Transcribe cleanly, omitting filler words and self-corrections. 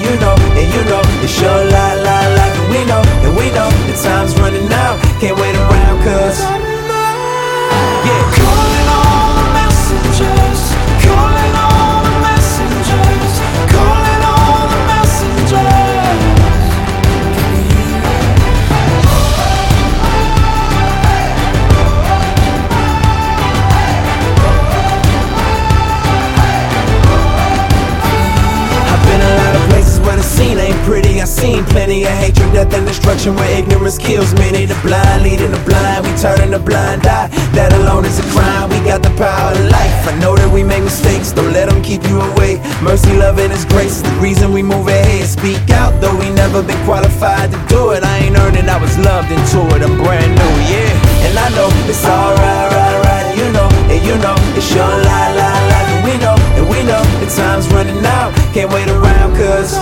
you know, it's your life, and we know, the time's running out, can't wait around, cause yeah. Calling all the messengers, calling all the messengers, calling all the messengers. I've been a lot of places where the scene ain't pretty. I've seen plenty of hatred, death, and destruction where ignorance kills many. The blind leading the blind, we turning a blind eye. That alone is a crime, we got the power of life. I know that we make mistakes, don't let them keep you away. Mercy, love, and His grace is the reason we move ahead. Speak out, though we never been qualified to do it. I ain't earned it, I was loved into it, I'm brand new, yeah. And I know it's alright, right, and you know, it's your life, and we know, the time's running out, can't wait around, cause